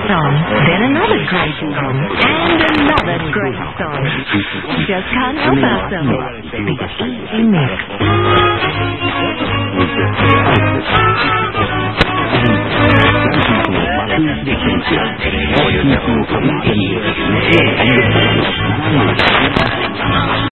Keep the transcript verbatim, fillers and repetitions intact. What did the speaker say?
song, then another great song, and another great song. Just can't help ourselves. The Easy Mix.